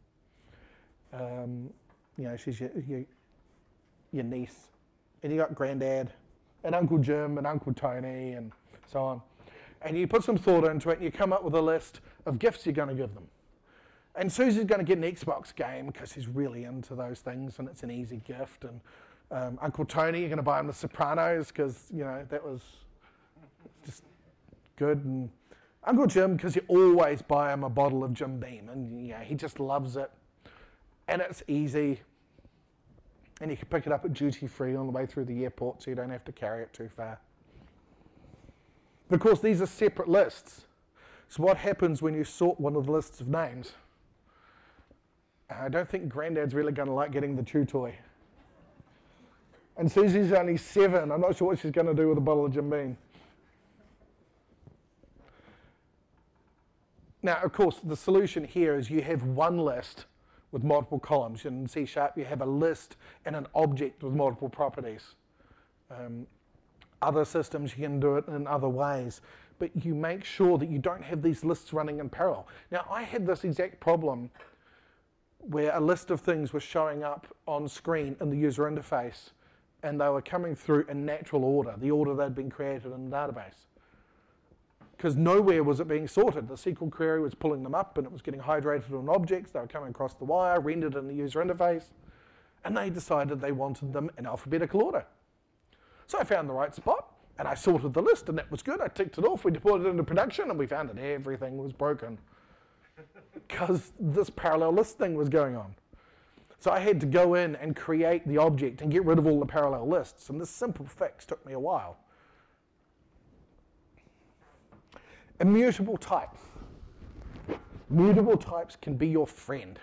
She's your niece. And you got Granddad, and Uncle Jim, and Uncle Tony, and so on. And you put some thought into it, and you come up with a list of gifts you're going to give them. And Susie's going to get an Xbox game because she's really into those things, and it's an easy gift. And Uncle Tony, you're going to buy him The Sopranos because, that was just good. And Uncle Jim, because you always buy him a bottle of Jim Beam, and he just loves it. And it's easy. And you can pick it up at duty free on the way through the airport so you don't have to carry it too far. But of course, these are separate lists. So what happens when you sort one of the lists of names? I don't think Granddad's really going to like getting the chew toy. And Susie's only 7. I'm not sure what she's going to do with a bottle of Jim Beam. Now, of course, the solution here is you have one list with multiple columns. In C# you have a list and an object with multiple properties. Other systems you can do it in other ways, but you make sure that you don't have these lists running in parallel. Now, I had this exact problem where a list of things was showing up on screen in the user interface, and they were coming through in natural order, the order they'd been created in the database. Because nowhere was it being sorted. The SQL query was pulling them up, and it was getting hydrated on objects. They were coming across the wire, rendered in the user interface, and they decided they wanted them in alphabetical order. So I found the right spot, and I sorted the list, and that was good. I ticked it off. We deployed it into production, and we found that everything was broken because this parallel list thing was going on. So I had to go in and create the object and get rid of all the parallel lists, and this simple fix took me a while. Immutable types. Mutable types can be your friend.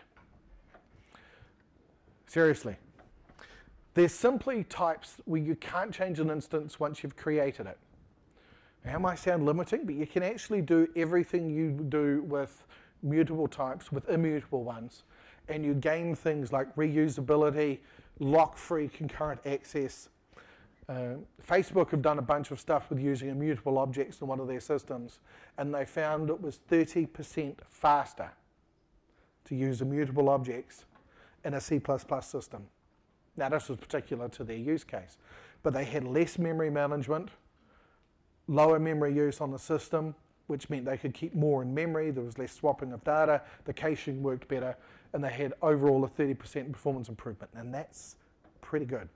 Seriously. They're simply types where you can't change an instance once you've created it. Now, it might sound limiting, but you can actually do everything you do with mutable types with immutable ones. And you gain things like reusability, lock-free concurrent access. Facebook have done a bunch of stuff with using immutable objects in one of their systems, and they found it was 30% faster to use immutable objects in a C++ system. Now, this was particular to their use case, but they had less memory management, lower memory use on the system, which meant they could keep more in memory, there was less swapping of data, the caching worked better, and they had overall a 30% performance improvement, and that's pretty good.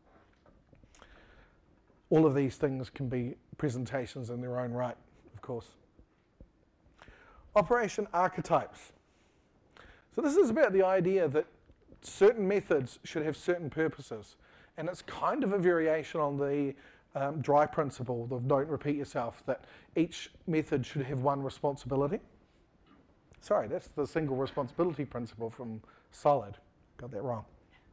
All of these things can be presentations in their own right, of course. Operation archetypes. So this is about the idea that certain methods should have certain purposes, and it's kind of a variation on the DRY principle of don't repeat yourself, that each method should have one responsibility. Sorry, that's the single responsibility principle from Solid. Got that wrong.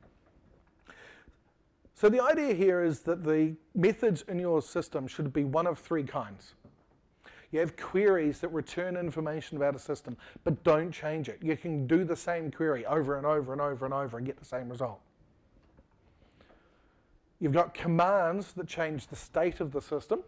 So the idea here is that the methods in your system should be one of 3 kinds. You have queries that return information about a system, but don't change it. You can do the same query over and over and over and over and get the same result. You've got commands that change the state of the system.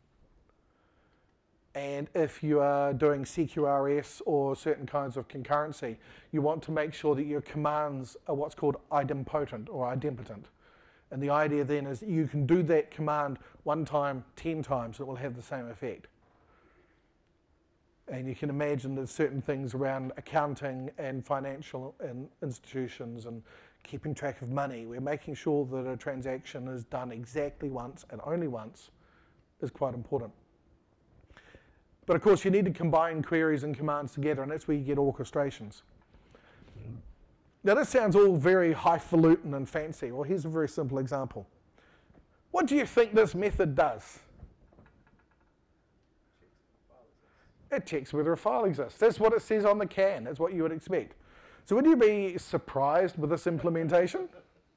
And if you are doing CQRS or certain kinds of concurrency, you want to make sure that your commands are what's called idempotent or idempotent. And the idea then is that you can do that command 1 time, 10 times, and it will have the same effect. And you can imagine there's certain things around accounting and financial institutions and keeping track of money. We're making sure that a transaction is done exactly once and only once is quite important. But of course, you need to combine queries and commands together, and that's where you get orchestrations. Now, this sounds all very highfalutin and fancy. Well, here's a very simple example. What do you think this method does? It checks whether a file exists. That's what it says on the can. That's what you would expect. So would you be surprised with this implementation?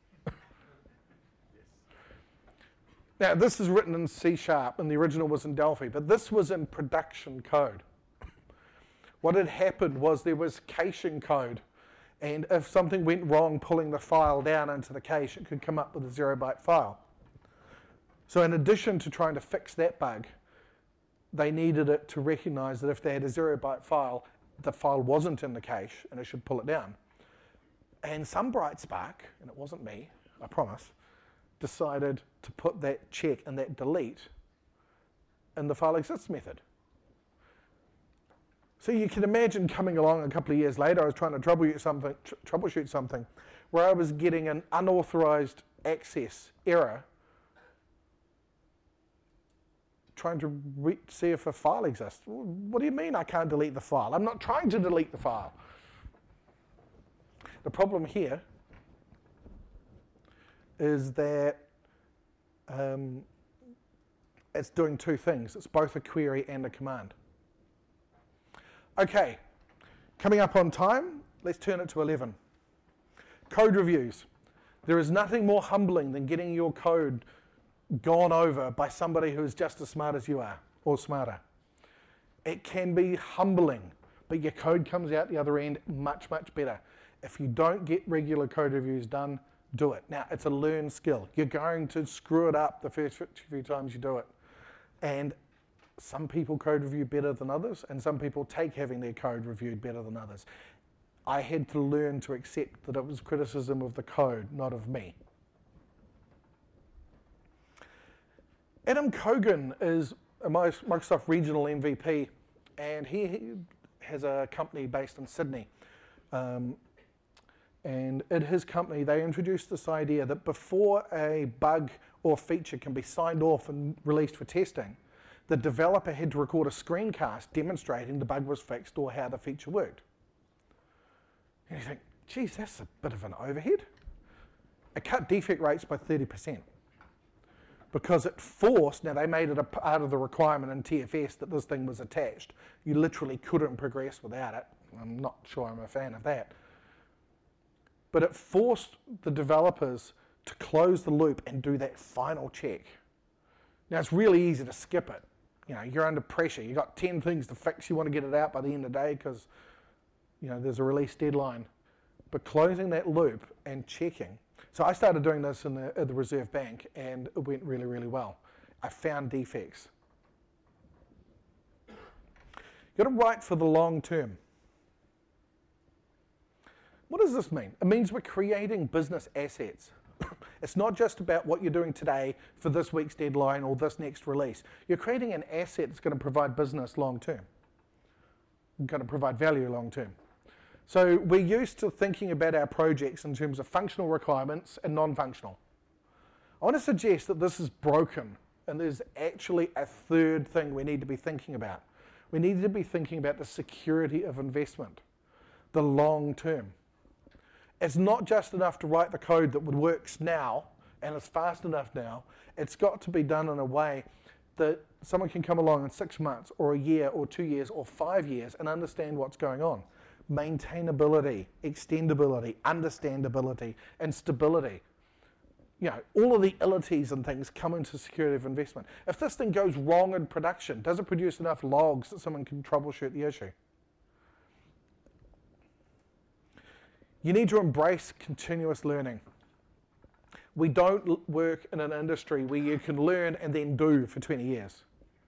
Now, this is written in C#, and the original was in Delphi, but this was in production code. What had happened was there was caching code, and if something went wrong pulling the file down into the cache, it could come up with a 0-byte file. So in addition to trying to fix that bug, they needed it to recognize that if they had a 0-byte file, the file wasn't in the cache, and it should pull it down. And some bright spark, and it wasn't me, I promise, decided to put that check and that delete in the file exists method. So you can imagine coming along a couple of years later, I was trying to troubleshoot something where I was getting an unauthorized access error, trying to see if a file exists. What do you mean I can't delete the file? I'm not trying to delete the file. The problem here is that it's doing two things. It's both a query and a command. Okay, coming up on time, let's turn it to 11. Code reviews. There is nothing more humbling than getting your code gone over by somebody who is just as smart as you are, or smarter. It can be humbling, but your code comes out the other end much, much better. If you don't get regular code reviews done, do it. Now, it's a learned skill. You're going to screw it up the first few times you do it. And some people code review better than others, and some people take having their code reviewed better than others. I had to learn to accept that it was criticism of the code, not of me. Adam Kogan is a Microsoft regional MVP, and he has a company based in Sydney. And at his company, they introduced this idea that before a bug or feature can be signed off and released for testing, the developer had to record a screencast demonstrating the bug was fixed or how the feature worked. And you think, geez, that's a bit of an overhead. It cut defect rates by 30%. Because it forced, now they made it a part of the requirement in TFS that this thing was attached. You literally couldn't progress without it. I'm not sure I'm a fan of that. But it forced the developers to close the loop and do that final check. Now it's really easy to skip it. You know, you're under pressure. You've got 10 things to fix. You want to get it out by the end of the day because, you know, there's a release deadline. But closing that loop and checking. So I started doing this at the Reserve Bank, and it went really, really well. I found defects. You've got to write for the long term. What does this mean? It means we're creating business assets. It's not just about what you're doing today for this week's deadline or this next release. You're creating an asset that's going to provide business long term. Going to provide value long term. So we're used to thinking about our projects in terms of functional requirements and non-functional. I want to suggest that this is broken, and there's actually a third thing we need to be thinking about. We need to be thinking about the security of investment, the long term. It's not just enough to write the code that works now and is fast enough now. It's got to be done in a way that someone can come along in 6 months or a year or 2 years or 5 years and understand what's going on. Maintainability, extendability, understandability, and stability. You know, all of the ilities and things come into security of investment. If this thing goes wrong in production, does it produce enough logs that someone can troubleshoot the issue? You need to embrace continuous learning. We don't work in an industry where you can learn and then do for 20 years.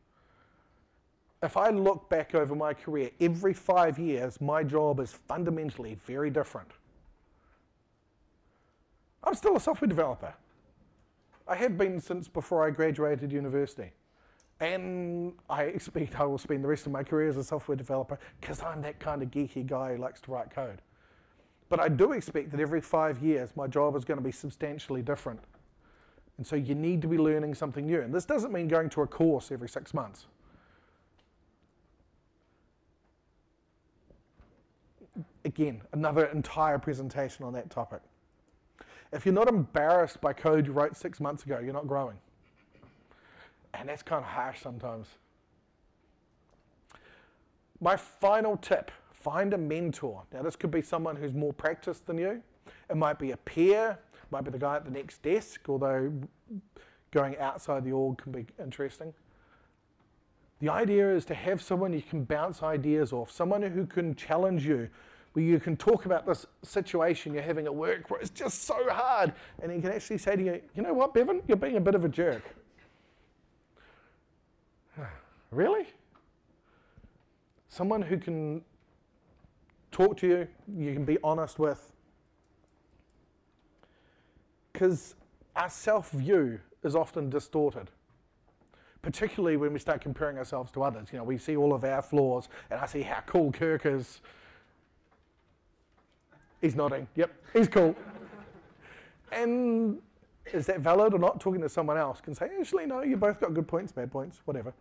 If I look back over my career, every 5 years, my job is fundamentally very different. I'm still a software developer. I have been since before I graduated university. And I expect I will spend the rest of my career as a software developer because I'm that kind of geeky guy who likes to write code. But I do expect that every 5 years, my job is going to be substantially different. And so you need to be learning something new. And this doesn't mean going to a course every 6 months. Again, another entire presentation on that topic. If you're not embarrassed by code you wrote 6 months ago, you're not growing. Man, that's kind of harsh sometimes. My final tip, find a mentor. Now, this could be someone who's more practiced than you. It might be a peer, might be the guy at the next desk, although going outside the org can be interesting. The idea is to have someone you can bounce ideas off, someone who can challenge you, where you can talk about this situation you're having at work where it's just so hard, and he can actually say to you, you know what, Bevan, you're being a bit of a jerk. Really? Someone who can talk to you, you can be honest with. Because our self-view is often distorted, particularly when we start comparing ourselves to others. You know, we see all of our flaws, and I see how cool Kirk is. He's nodding. Yep, he's cool. And is that valid or not? Talking to someone else can say, actually, no, you both got good points, bad points, whatever.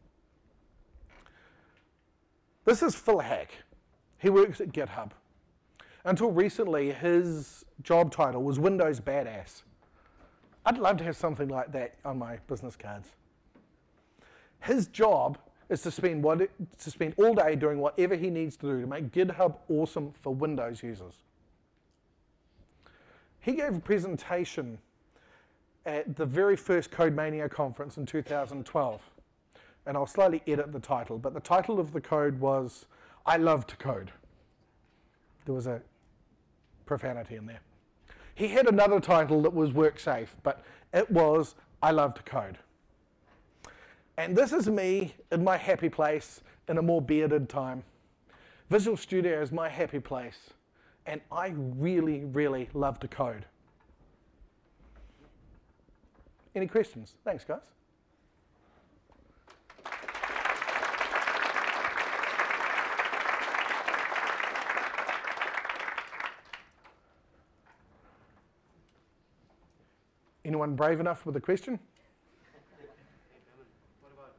This is Phil Hack. He works at GitHub. Until recently, his job title was Windows Badass. I'd love to have something like that on my business cards. His job is to spend all day doing whatever he needs to do to make GitHub awesome for Windows users. He gave a presentation at the very first CodeMania conference in 2012. And I'll slightly edit the title, but the title of the code was, I Love to Code. There was a profanity in there. He had another title that was Work Safe, but it was, I Love to Code. And this is me in my happy place in a more bearded time. Visual Studio is my happy place, and I really, really love to code. Any questions? Thanks, guys. Anyone brave enough with a question? What about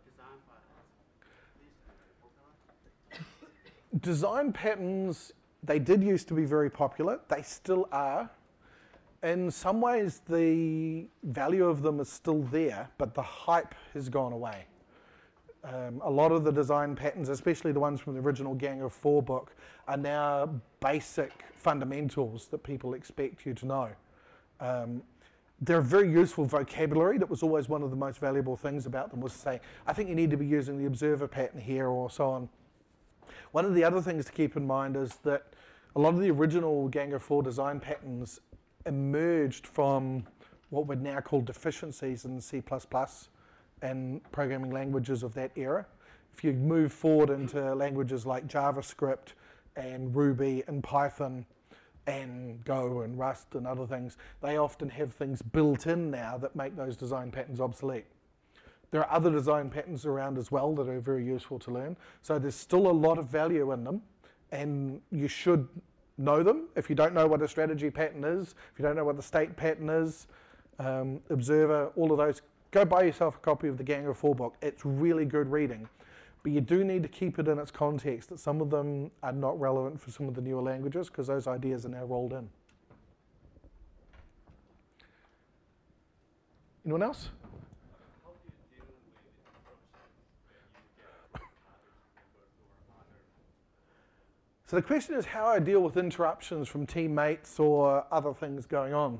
design patterns? Design patterns, they did used to be very popular. They still are. In some ways, the value of them is still there, but the hype has gone away. A lot of the design patterns, especially the ones from the original Gang of Four book, are now basic fundamentals that people expect you to know. They're a very useful vocabulary. That was always one of the most valuable things about them, was to say, I think you need to be using the observer pattern here, or so on. One of the other things to keep in mind is that a lot of the original Gang of Four design patterns emerged from what we'd now call deficiencies in C++ and programming languages of that era. If you move forward into languages like JavaScript and Ruby and Python and Go and Rust and other things, they often have things built in now that make those design patterns obsolete. There are other design patterns around as well that are very useful to learn. So there's still a lot of value in them, and you should know them. If you don't know what a strategy pattern is, if you don't know what the state pattern is, observer, all of those, go buy yourself a copy of the Gang of Four book. It's really good reading. But you do need to keep it in its context, that some of them are not relevant for some of the newer languages because those ideas are now rolled in. Anyone else? How do you deal with interruptions? So the question is how I deal with interruptions from teammates or other things going on.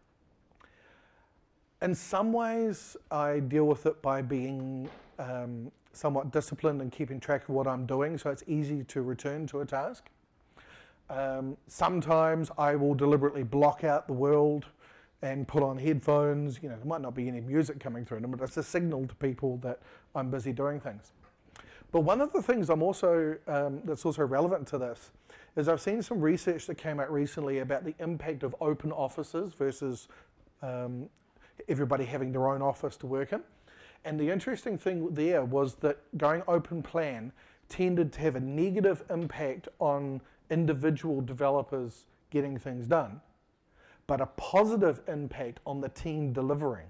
In some ways, I deal with it by being somewhat disciplined and keeping track of what I'm doing, so it's easy to return to a task. Sometimes I will deliberately block out the world and put on headphones. You know, there might not be any music coming through them, but it's a signal to people that I'm busy doing things. But one of the things I'm also that's also relevant to this is I've seen some research that came out recently about the impact of open offices versus everybody having their own office to work in. And the interesting thing there was that going open plan tended to have a negative impact on individual developers getting things done, but a positive impact on the team delivering.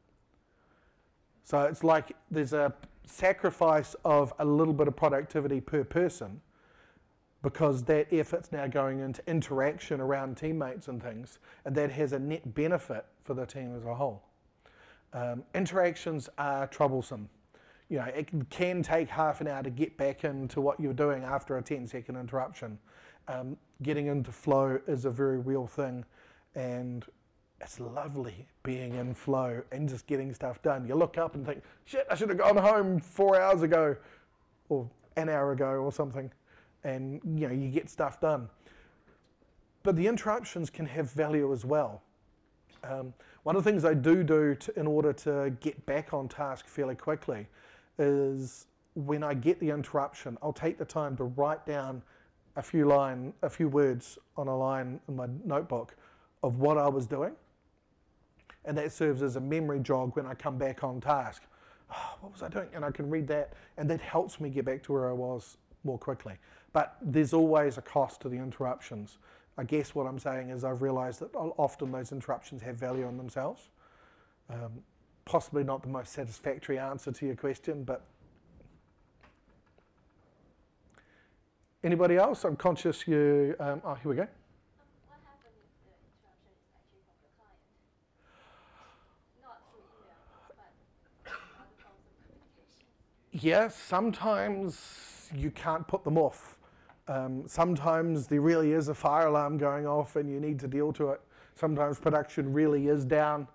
So it's like there's a sacrifice of a little bit of productivity per person because that effort's now going into interaction around teammates and things, and that has a net benefit for the team as a whole. Interactions are troublesome. You know, it can take half an hour to get back into what you're doing after a 10-second interruption. Getting into flow is a very real thing, and it's lovely being in flow and just getting stuff done. You look up and think, shit, I should have gone home 4 hours ago or an hour ago or something, and you know, you get stuff done. But the interruptions can have value as well. One of the things I do in order to get back on task fairly quickly is when I get the interruption, I'll take the time to write down a few words on a line in my notebook of what I was doing. And that serves as a memory jog when I come back on task. Oh, what was I doing? And I can read that, and that helps me get back to where I was more quickly. But there's always a cost to the interruptions. I guess what I'm saying is I've realized that often those interruptions have value in themselves. Possibly not the most satisfactory answer to your question, but anybody else? I'm conscious you, oh, here we go. What happens if the interruption is actually from the client? Not through email, but other forms of communication. Yeah, sometimes you can't put them off. Sometimes there really is a fire alarm going off and you need to deal to it. Sometimes production really is down.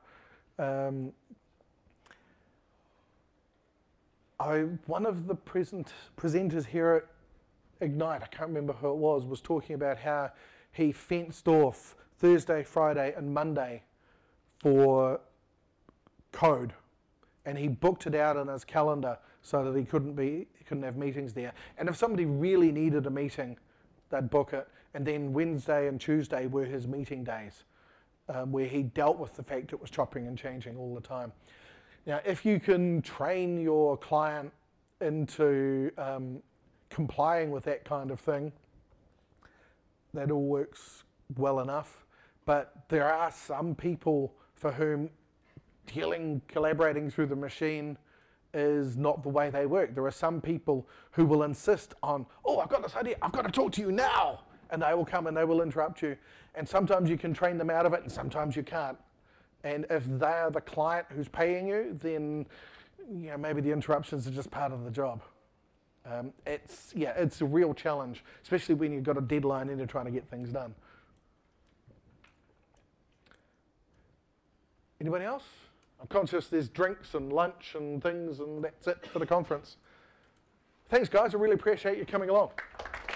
One of the presenters here at Ignite, I can't remember who it was talking about how he fenced off Thursday, Friday and Monday for code. And he booked it out in his calendar so that he couldn't have meetings there. And if somebody really needed a meeting, they'd book it. And then Wednesday and Tuesday were his meeting days, where he dealt with the fact it was chopping and changing all the time. Now, if you can train your client into complying with that kind of thing, that all works well enough. But there are some people for whom collaborating through the machine is not the way they work. There are some people who will insist on, oh, I've got this idea, I've got to talk to you now. And they will come and they will interrupt you. And sometimes you can train them out of it and sometimes you can't. And if they are the client who's paying you, then maybe the interruptions are just part of the job. It's a real challenge, especially when you've got a deadline and you're trying to get things done. Anybody else? I'm conscious there's drinks and lunch and things, and that's it for the conference. Thanks, guys. I really appreciate you coming along.